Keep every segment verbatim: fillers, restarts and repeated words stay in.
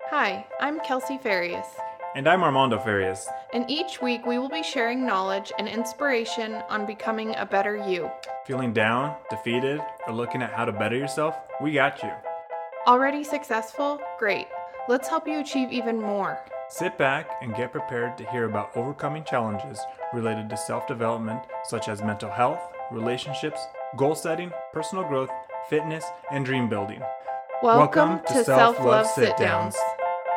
Hi, I'm Kelsey Farias, And I'm Armando Farias. and each week we will be sharing knowledge and inspiration on becoming a better you. Feeling down, defeated, or looking at how to better yourself? We got you. Already successful? Great. Let's help you achieve even more. Sit back and get prepared to hear about overcoming challenges related to self-development, such as mental health, relationships, goal setting, personal growth, fitness, and dream building. Welcome, Welcome to, to Self-Love Self-Love Sit-Downs. Sit-Downs.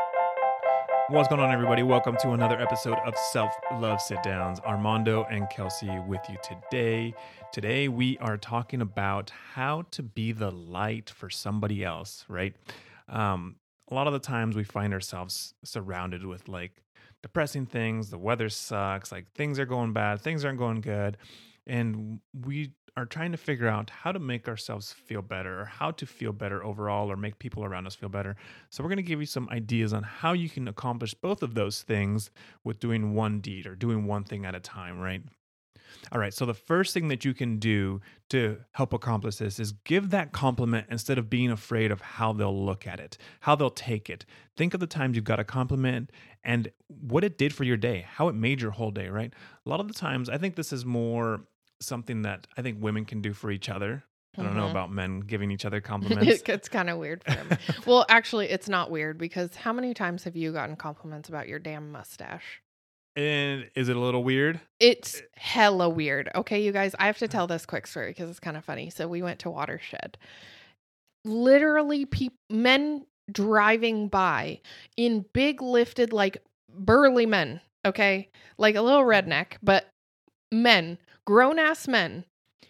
What's going on, everybody? Welcome to another episode of Self-Love Sit-Downs. Armando and Kelsey with you today. Today, we are talking about how to be the light for somebody else, right? Um, a lot of the times we find ourselves surrounded with like depressing things. The weather sucks, like things are going bad, things aren't going good. And we are trying to figure out how to make ourselves feel better or how to feel better overall or make people around us feel better. So we're going to give you some ideas on how you can accomplish both of those things with doing one deed or doing one thing at a time, right? All right, so the first thing that you can do to help accomplish this is give that compliment instead of being afraid of how they'll look at it, how they'll take it. Think of the times you've got a compliment and what it did for your day, how it made your whole day, right? A lot of the times, I think this is more something that I think women can do for each other. I don't know Mhm. about men giving each other compliments. It's kind of weird for him. Well, actually, it's not weird because how many times have you gotten compliments about your damn mustache? And is it a little weird? It's hella weird. Okay, you guys, I have to tell this quick story because it's kind of funny. So we went to Watershed. Literally, peop- men driving by in big lifted, like burly men, okay? Like a little redneck, but men, grown ass men,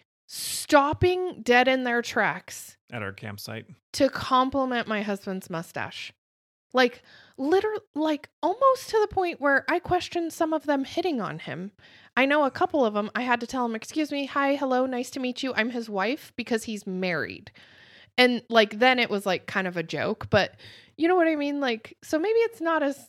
stopping dead in their tracks At our campsite. to compliment my husband's mustache. Like, literally, like almost to the point where I questioned some of them hitting on him. I know a couple of them, I had to tell him, excuse me, hi, hello, nice to meet you. I'm his wife because he's married. And like, then it was like kind of a joke, but you know what I mean? Like, so maybe it's not as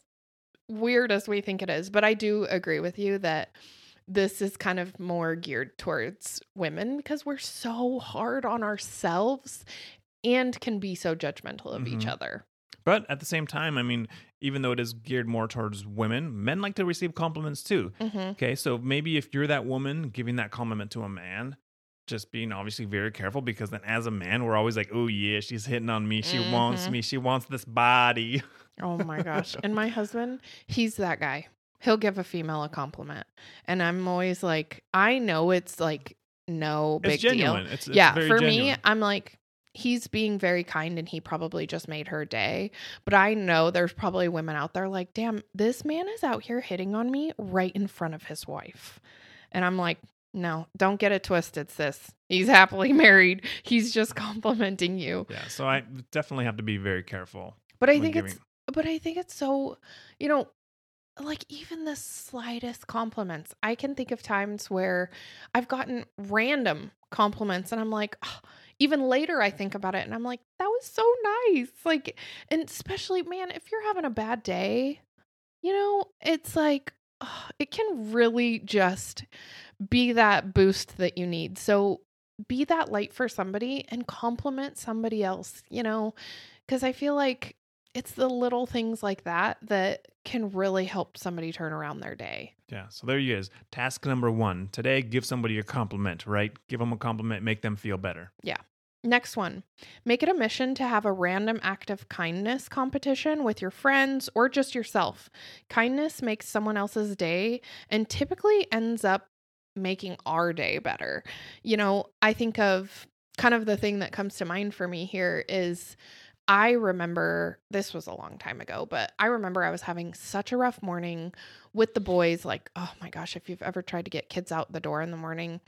weird as we think it is, but I do agree with you that this is kind of more geared towards women because we're so hard on ourselves and can be so judgmental of each Mhm. other. But at the same time, I mean, even though it is geared more towards women, men like to receive compliments too. Mm-hmm. Okay, so maybe if you're that woman giving that compliment to a man, just being obviously very careful because then as a man, we're always like, oh yeah, she's hitting on me. She Mhm. wants me. She wants this body. Oh my gosh. And my husband, he's that guy. He'll give a female a compliment. And I'm always like, I know it's like no big It's genuine. deal. It's, it's yeah, very for genuine. me, I'm like, he's being very kind and he probably just made her day. But I know there's probably women out there like, damn, this man is out here hitting on me right in front of his wife. And I'm like, no, don't get it twisted, sis. He's happily married. He's just complimenting you. Yeah, so I definitely have to be very careful. But I when think giving- it's but I think it's so, you know, like even the slightest compliments. I can think of times where I've gotten random compliments and I'm like, oh, even later I think about it and I'm like, that was so nice. Like, and especially, man, if you're having a bad day, you know, it's like, oh, it can really just be that boost that you need. So be that light for somebody and compliment somebody else, you know, because I feel like it's the little things like that that can really help somebody turn around their day. Yeah, so there you is. Task number one. Today, give somebody a compliment, right? Give them a compliment, make them feel better. Next one, make it a mission to have a random act of kindness competition with your friends or just yourself. Kindness makes someone else's day and typically ends up making our day better. You know, I think of kind of the thing that comes to mind for me here is I remember, this was a long time ago, but I remember I was having such a rough morning with the boys. Like, oh my gosh, if you've ever tried to get kids out the door in the morning,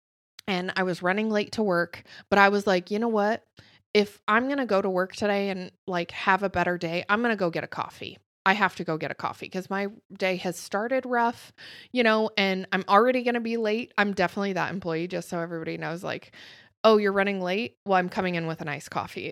and I was running late to work, but I was like, you know what? If I'm going to go to work today and like have a better day, I'm going to go get a coffee. I have to go get a coffee because my day has started rough, you know, and I'm already going to be late. I'm definitely that employee, just so everybody knows, like, oh, you're running late? Well, I'm coming in with a nice coffee.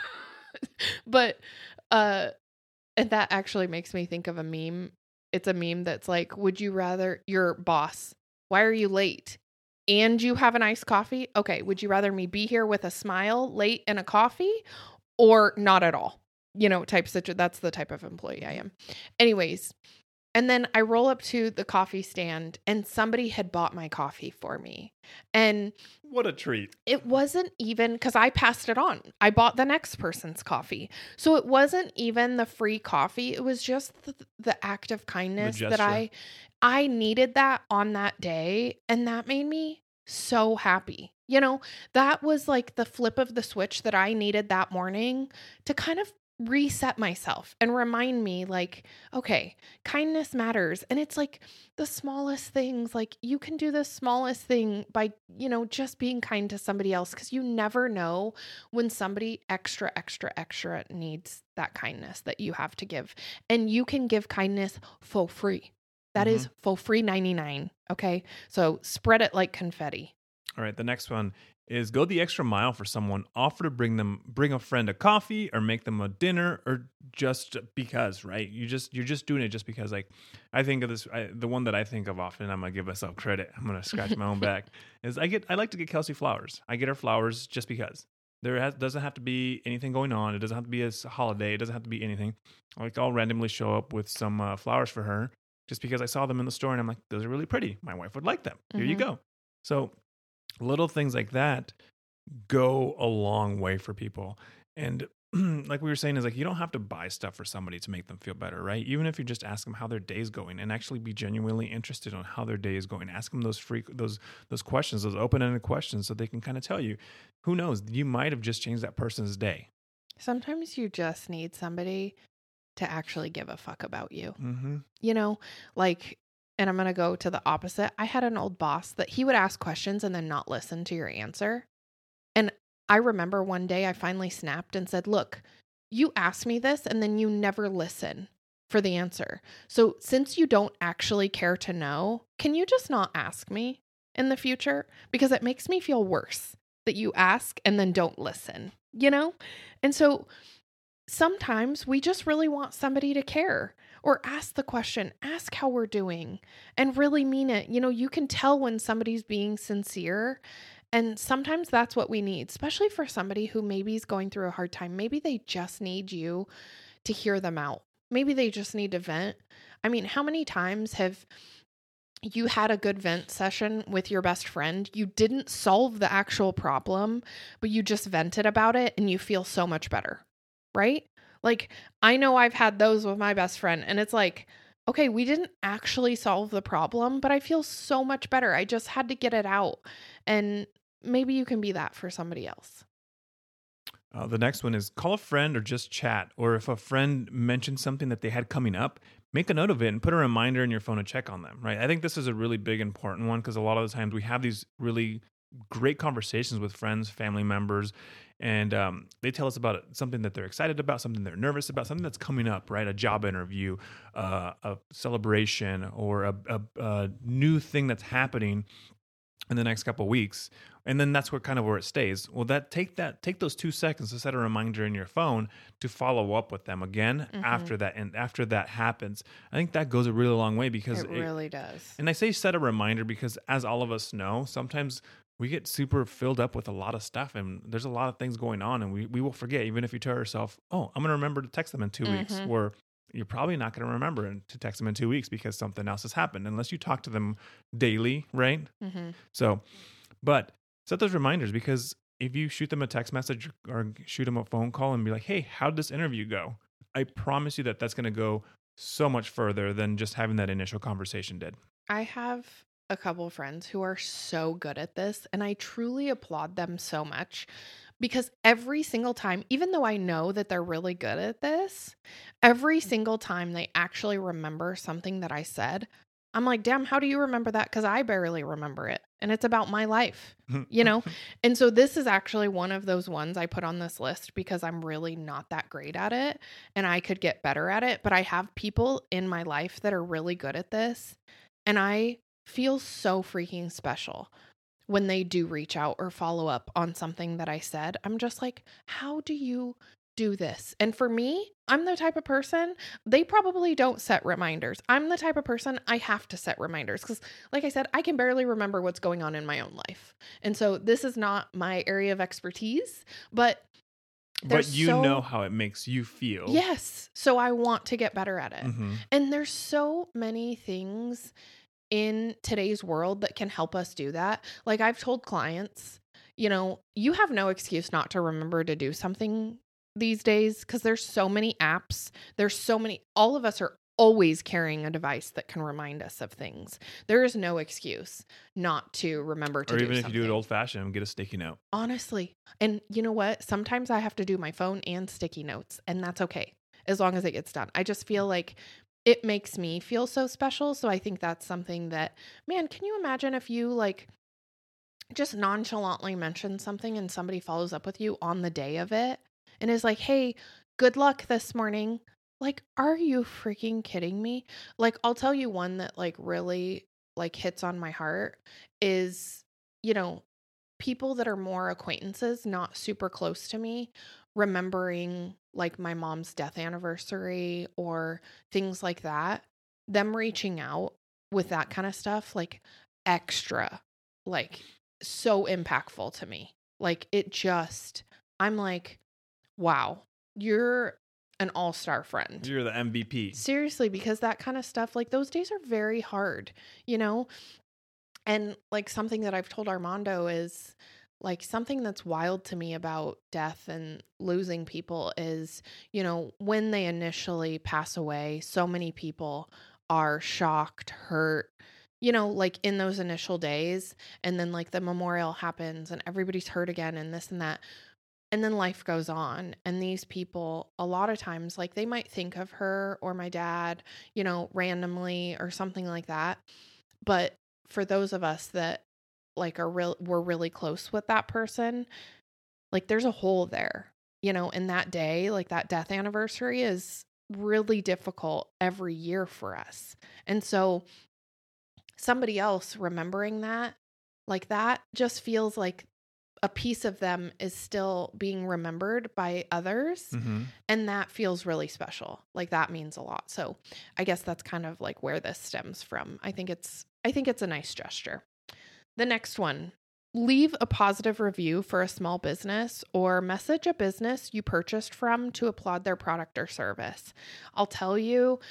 But, uh, and that actually makes me think of a meme. It's a meme that's like, would you rather your boss, why are you late? And you have a nice coffee? Okay, would you rather me be here with a smile, late, and a coffee, or not at all? you know, type situ- that's the type of employee I am. Anyways, and then I roll up to the coffee stand and somebody had bought my coffee for me. And what a treat. It wasn't even because I passed it on. I bought the next person's coffee. So it wasn't even the free coffee. It was just the, the act of kindness that I I needed that on that day. And that made me so happy. You know, that was like the flip of the switch that I needed that morning to kind of reset myself and remind me like, okay, kindness matters. And it's like the smallest things, like you can do the smallest thing by, you know, just being kind to somebody else. Cause you never know when somebody extra, extra, extra needs that kindness that you have to give. And you can give kindness for free. That mm-hmm. is for free ninety-nine. Okay. So spread it like confetti. All right. The next one is go the extra mile for someone. Offer to bring them, bring a friend a coffee or make them a dinner or just because, right? You just, you're just doing it just because. Like, I think of this, I, the one that I think of often, I'm going to give myself credit. I'm going to scratch my own back is I get, I like to get Kelsey flowers. I get her flowers just because. There has, doesn't have to be anything going on. It doesn't have to be a holiday. It doesn't have to be anything. Like I'll randomly show up with some uh, flowers for her just because I saw them in the store and I'm like, those are really pretty. My wife would like them. Here mm-hmm. you go. So little things like that go a long way for people. And like we were saying is like, you don't have to buy stuff for somebody to make them feel better, right? Even if you just ask them how their day is going and actually be genuinely interested on how their day is going, ask them those free, those, those questions, those open-ended questions so they can kind of tell you, who knows, you might have just changed that person's day. Sometimes you just need somebody to actually give a fuck about you. Mm-hmm. You know, like, and I'm going to go to the opposite. I had an old boss that he would ask questions and then not listen to your answer. And I remember one day I finally snapped and said, look, you asked me this and then you never listen for the answer. So since you don't actually care to know, can you just not ask me in the future? Because it makes me feel worse that you ask and then don't listen, you know? And so sometimes we just really want somebody to care. Or ask the question, ask how we're doing and really mean it. You know, you can tell when somebody's being sincere and sometimes that's what we need, especially for somebody who maybe is going through a hard time. Maybe they just need you to hear them out. Maybe they just need to vent. I mean, how many times have you had a good vent session with your best friend? You didn't solve the actual problem, but you just vented about it and you feel so much better, right? Like, I know I've had those with my best friend and it's like, okay, we didn't actually solve the problem, but I feel so much better. I just had to get it out. And maybe you can be that for somebody else. Uh, the next one is call a friend or just chat. Or if a friend mentions something that they had coming up, make a note of it and put a reminder in your phone to check on them, right? I think this is a really big, important one because a lot of the times we have these really great conversations with friends, family members, and um, they tell us about something that they're excited about, something they're nervous about, something that's coming up, right? A job interview, uh, a celebration, or a, a, a new thing that's happening in the next couple of weeks. And then that's where kind of where it stays. Well, that take that take those two seconds to set a reminder in your phone to follow up with them again mm-hmm. after that. And after that happens, I think that goes a really long way because it, it really does. And I say set a reminder because as all of us know, sometimes we get super filled up with a lot of stuff and there's a lot of things going on and we, we will forget, even if you tell yourself, oh, I'm going to remember to text them in two mm-hmm. weeks, or you're probably not going to remember to text them in two weeks because something else has happened unless you talk to them daily, right? Mm-hmm. So, but set those reminders because if you shoot them a text message or shoot them a phone call and be like, hey, how did this interview go? I promise you that that's going to go so much further than just having that initial conversation did. I have a couple of friends who are so good at this, and I truly applaud them so much because every single time, even though I know that they're really good at this, every single time they actually remember something that I said, I'm like, damn, how do you remember that? Because I barely remember it. And it's about my life, you know? And so this is actually one of those ones I put on this list because I'm really not that great at it and I could get better at it. But I have people in my life that are really good at this. And I feel so freaking special when they do reach out or follow up on something that I said. I'm just like, how do you do this? And for me, I'm the type of person, they probably don't set reminders. I'm the type of person I have to set reminders because, like I said, I can barely remember what's going on in my own life. And so this is not my area of expertise, but There's but you so, know how it makes you feel. Yes. So I want to get better at it. Mm-hmm. And there's so many things in today's world that can help us do that. Like I've told clients, you know, you have no excuse not to remember to do something these days because there's so many apps. There's so many, all of us are always carrying a device that can remind us of things. There is no excuse not to remember to or do even something. if you do it old fashioned, get a sticky note. Honestly. And you know what? Sometimes I have to do my phone and sticky notes, and that's okay as long as it gets done. I just feel like it makes me feel so special. So I think that's something that, man, can you imagine if you like just nonchalantly mention something and somebody follows up with you on the day of it and is like, hey, good luck this morning. Like, are you freaking kidding me? Like, I'll tell you one that like really like hits on my heart is, you know, people that are more acquaintances, not super close to me, remembering like my mom's death anniversary or things like that, them reaching out with that kind of stuff, like extra, like so impactful to me. Like it just, I'm like, wow, you're an all-star friend. You're the M V P. Seriously, because that kind of stuff, like those days are very hard, you know? And like something that I've told Armando is like something that's wild to me about death and losing people is, you know, when they initially pass away, so many people are shocked, hurt, you know, like in those initial days. And then like the memorial happens and everybody's hurt again and this and that. And then life goes on. And these people, a lot of times, like they might think of her or my dad, you know, randomly or something like that. But for those of us that like are real, we're really close with that person, like there's a hole there, you know, and that day, like that death anniversary is really difficult every year for us. And so somebody else remembering that, like that just feels like a piece of them is still being remembered by others. Mm-hmm. And that feels really special. Like that means a lot. So I guess that's kind of like where this stems from. I think it's, I think it's a nice gesture. The next one, leave a positive review for a small business or message a business you purchased from to applaud their product or service. I'll tell you,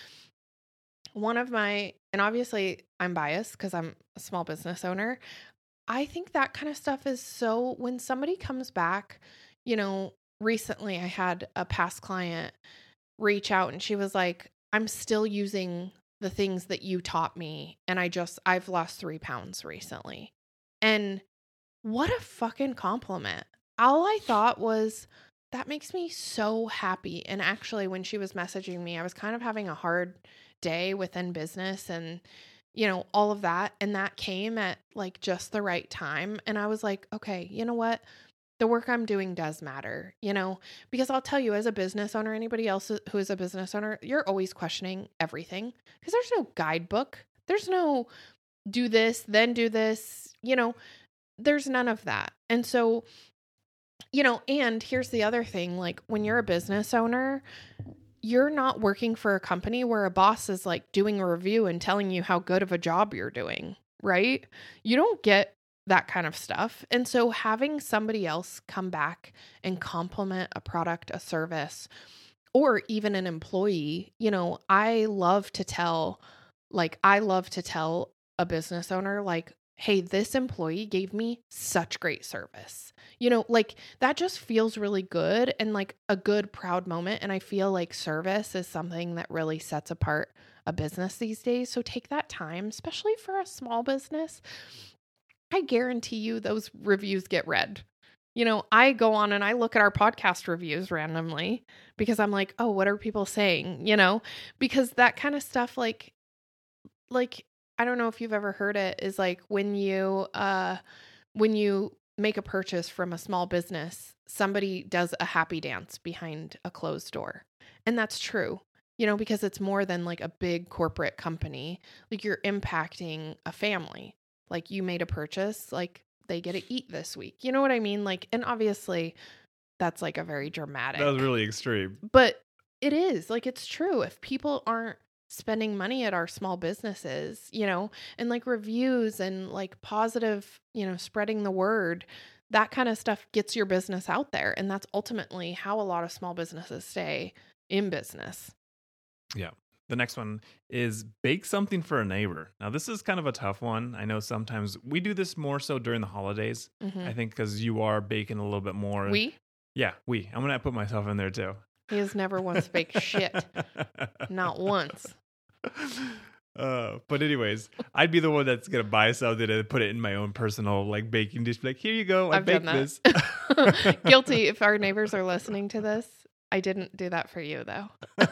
one of my, and obviously I'm biased because I'm a small business owner. I think that kind of stuff is so, when somebody comes back, you know, recently I had a past client reach out and she was like, I'm still using the things that you taught me. And I just, I've lost three pounds recently. And what a fucking compliment. All I thought was, that makes me so happy. And actually, when she was messaging me, I was kind of having a hard day within business and you know, all of that. And that came at like just the right time. And I was like, okay, you know what? The work I'm doing does matter, you know, because I'll tell you as a business owner, anybody else who is a business owner, you're always questioning everything because there's no guidebook. There's no do this, then do this, you know, there's none of that. And so, you know, and here's the other thing, like when you're a business owner, you're not working for a company where a boss is like doing a review and telling you how good of a job you're doing, right? You don't get that kind of stuff. And so having somebody else come back and compliment a product, a service, or even an employee, you know, I love to tell, like, I love to tell a business owner, like, hey, this employee gave me such great service. You know, like that just feels really good and like a good, proud moment. And I feel like service is something that really sets apart a business these days. So take that time, especially for a small business. I guarantee you those reviews get read. You know, I go on and I look at our podcast reviews randomly because I'm like, oh, what are people saying? You know, because that kind of stuff, like, like, I don't know if you've ever heard it, is like when you, uh, when you make a purchase from a small business, somebody does a happy dance behind a closed door. And that's true, you know, because it's more than like a big corporate company. Like you're impacting a family. Like you made a purchase, like they get to eat this week. You know what I mean? Like, and obviously that's like a very dramatic. That was really extreme. But it is, like, it's true. If people aren't spending money at our small businesses, you know, and like reviews and like positive, you know, spreading the word, that kind of stuff gets your business out there. And that's ultimately how a lot of small businesses stay in business. Yeah. The next one is bake something for a neighbor. Now, this is kind of a tough one. I know sometimes we do this more so during the holidays. Mm-hmm. I think because you are baking a little bit more. We? Yeah, we. I'm going to put myself in there too. He has never once baked shit. Not once. Uh, but anyways, I'd be the one that's going to buy something and put it in my own personal like baking dish. Like, here you go. I I've baked done this. that. Guilty. If our neighbors are listening to this, I didn't do that for you though.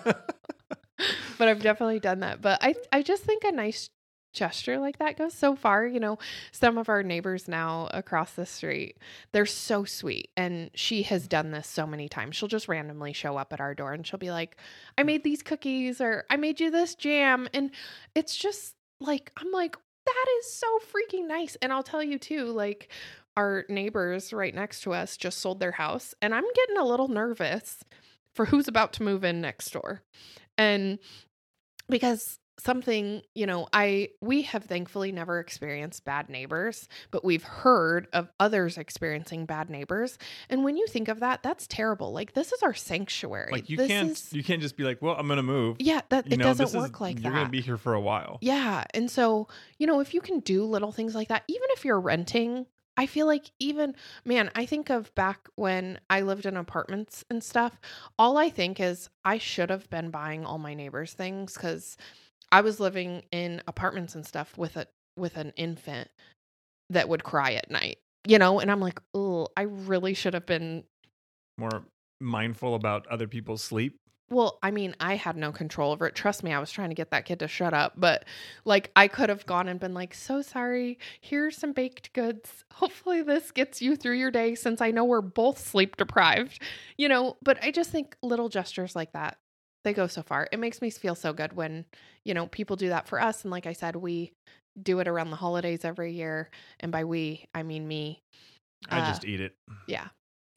But I've definitely done that. But I I just think a nice gesture like that goes so far. You know, some of our neighbors now across the street, they're so sweet. And she has done this so many times. She'll just randomly show up at our door and she'll be like, I made these cookies or I made you this jam. And it's just like, I'm like, that is so freaking nice. And I'll tell you too, like our neighbors right next to us just sold their house and I'm getting a little nervous for who's about to move in next door. And because something, you know, I, we have thankfully never experienced bad neighbors, but we've heard of others experiencing bad neighbors. And when you think of that, that's terrible. Like this is our sanctuary. Like you this can't, is, you can't just be like, well, I'm going to move. yeah, that You it know, doesn't this is- work like You're that. going to be here for a while. Yeah. And so, you know, if you can do little things like that, even if you're renting, I feel like even, man, I think of back when I lived in apartments and stuff. All I think is I should have been buying all my neighbors' things because I was living in apartments and stuff with a with an infant that would cry at night, you know, and I'm like, oh, I really should have been. More mindful about other people's sleep. Well, I mean, I had no control over it. Trust me, I was trying to get that kid to shut up. But like, I could have gone and been like, so sorry. Here's some baked goods. Hopefully this gets you through your day since I know we're both sleep deprived, you know, but I just think little gestures like that, they go so far. It makes me feel so good when, you know, people do that for us. And like I said, we do it around the holidays every year. And by we, I mean me. I Uh, just eat it. Yeah.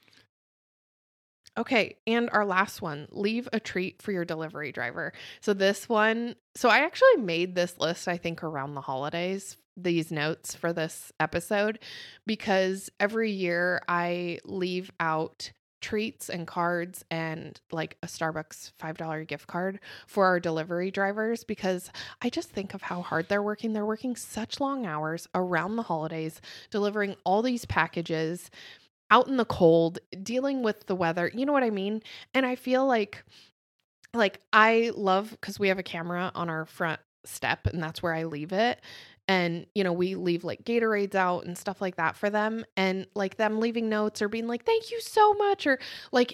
Okay, and our last one, leave a treat for your delivery driver. So this one, so I actually made this list, I think, around the holidays, these notes for this episode, because every year I leave out treats and cards and like a Starbucks five dollar gift card for our delivery drivers because I just think of how hard they're working. They're working such long hours around the holidays, delivering all these packages out in the cold, dealing with the weather. You know what I mean? And I feel like, like I love, because we have a camera on our front step and that's where I leave it. And, you know, we leave like Gatorades out and stuff like that for them. And like them leaving notes or being like, thank you so much. Or like,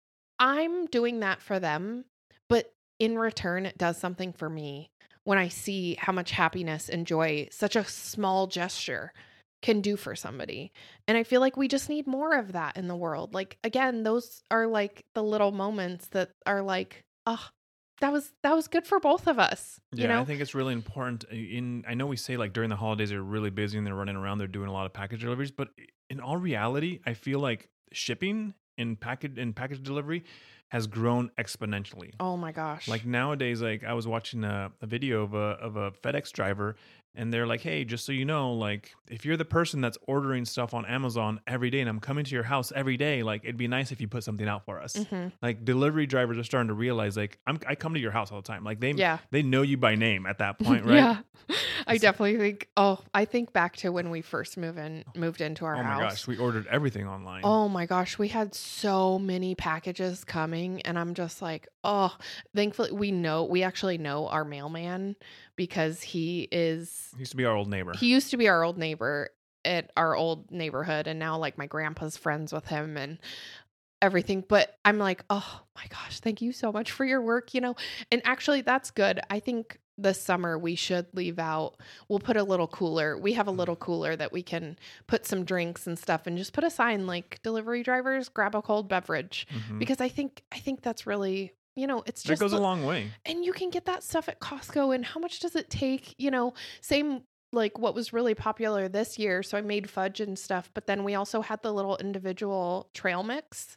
I'm doing that for them. But in return, it does something for me when I see how much happiness and joy such a small gesture can do for somebody. And I feel like we just need more of that in the world. Like, again, those are like the little moments that are like, oh, that was, that was good for both of us. Yeah, you know? I think it's really important. In I know we say like during the holidays they're really busy and they're running around, they're doing a lot of package deliveries, but in all reality, I feel like shipping and package and package delivery has grown exponentially. Oh my gosh. Like nowadays, like I was watching a, a video of a of a FedEx driver, and they're like, hey, just so you know, like if you're the person that's ordering stuff on Amazon every day and I'm coming to your house every day, like it'd be nice if you put something out for us. Mm-hmm. Like delivery drivers are starting to realize like I'm I come to your house all the time. Like they Yeah. they know you by name at that point, right? Yeah. I definitely think, oh, I think back to when we first moved in, moved into our Oh house. my gosh, we ordered everything online. Oh my gosh, we had so many packages coming and I'm just like, oh, thankfully we know, we actually know our mailman because he is, He used to be our old neighbor. he used to be our old neighbor at our old neighborhood and now like my grandpa's friends with him and everything. But I'm like, oh my gosh, thank you so much for your work, you know? And actually that's good. I think this summer we should leave out, we'll put a little cooler. We have a little cooler that we can put some drinks and stuff and just put a sign like delivery drivers, grab a cold beverage. Mhm. Because I think, I think that's really, you know, it's That just, goes the- a long way. and you can get that stuff at Costco. And how much does it take? You know, same like what was really popular this year. So I made fudge and stuff, but then we also had the little individual trail mix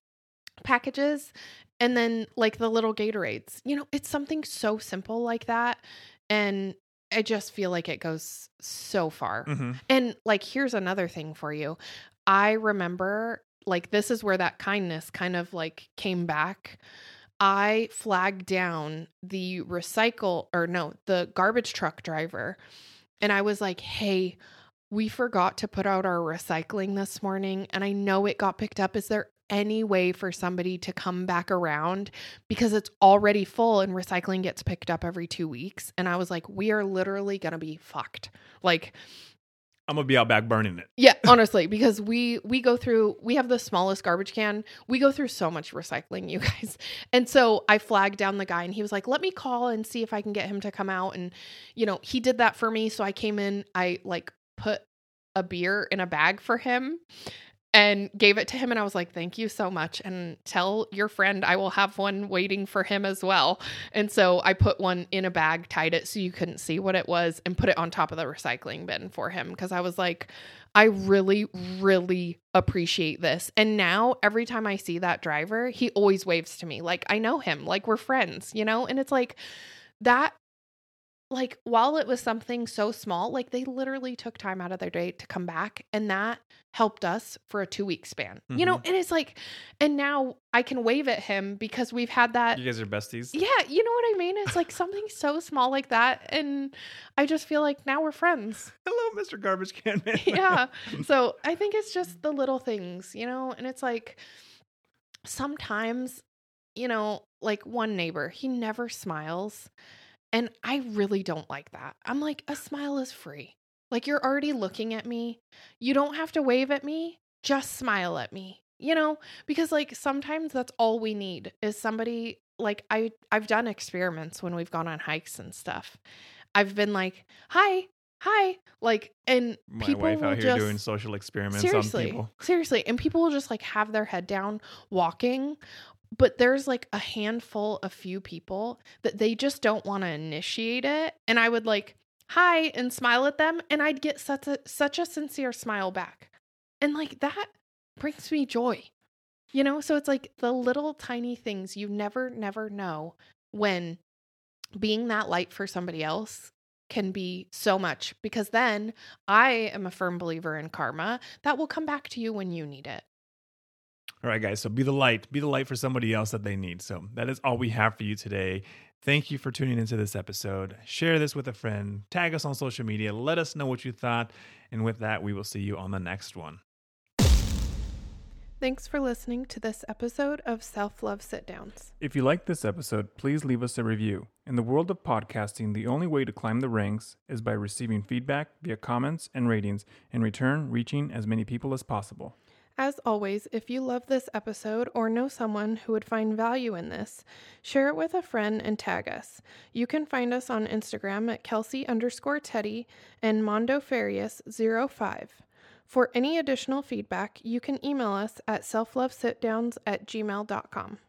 packages and then like the little Gatorades. You know, it's something so simple like that. And I just feel like it goes so far. hmm And like, here's another thing for you. I remember, like, this is where that kindness kind of like came back. I flagged down the recycle or no, the garbage truck driver. And I was like, hey, we forgot to put out our recycling this morning. And I know it got picked up. Is there any way for somebody to come back around? Because it's already full and recycling gets picked up every two weeks. And I was like, we are literally going to be fucked. Like, I'm gonna be out back burning it. Yeah, honestly, because we we go through, we have the smallest garbage can. We go through so much recycling, you guys. And so I flagged down the guy and he was like, let me call and see if I can get him to come out. And, you know, he did that for me. So I came in, I like put a beer in a bag for him and gave it to him. And I was like, thank you so much. And tell your friend I will have one waiting for him as well. And so I put one in a bag, tied it so you couldn't see what it was, and put it on top of the recycling bin for him. Because I was like, I really, really appreciate this. And now every time I see that driver, he always waves to me. Like, I know him, like we're friends, you know? And it's like that. Like, while it was something so small, like they literally took time out of their day to come back, and that helped us for a two week span, mm-hmm. you know? And it's like, and now I can wave at him because we've had that. You guys are besties. Yeah. You know what I mean? It's like something so small like that. And I just feel like now we're friends. Hello, Mister Garbage Can Man. Yeah. So I think it's just the little things, you know? And it's like, sometimes, you know, like one neighbor, he never smiles. And I really don't like that. I'm like, a smile is free. Like, you're already looking at me. You don't have to wave at me. Just smile at me, you know, because like sometimes that's all we need is somebody. Like I, I've done experiments when we've gone on hikes and stuff. I've been like, hi, hi. Like, and my people wife will out here just, doing social experiments seriously, on people. Seriously. And people will just like have their head down walking. But there's like a handful of few people that they just don't want to initiate it. And I would like, hi, and smile at them. And I'd get such a, such a sincere smile back. And like that brings me joy, you know? So it's like the little tiny things you never, never know when being that light for somebody else can be so much, because then I am a firm believer in karma that will come back to you when you need it. All right, guys. So be the light. Be the light for somebody else that they need. So that is all we have for you today. Thank you for tuning into this episode. Share this with a friend. Tag us on social media. Let us know what you thought. And with that, we will see you on the next one. Thanks for listening to this episode of Self-Love Sit-Downs. If you liked this episode, please leave us a review. In the world of podcasting, the only way to climb the ranks is by receiving feedback via comments and ratings, in return, reaching as many people as possible. As always, if you love this episode or know someone who would find value in this, share it with a friend and tag us. You can find us on Instagram at Kelsey underscore Teddy and MondoFarius zero five. For any additional feedback, you can email us at selflovesitdowns at gmail dot com.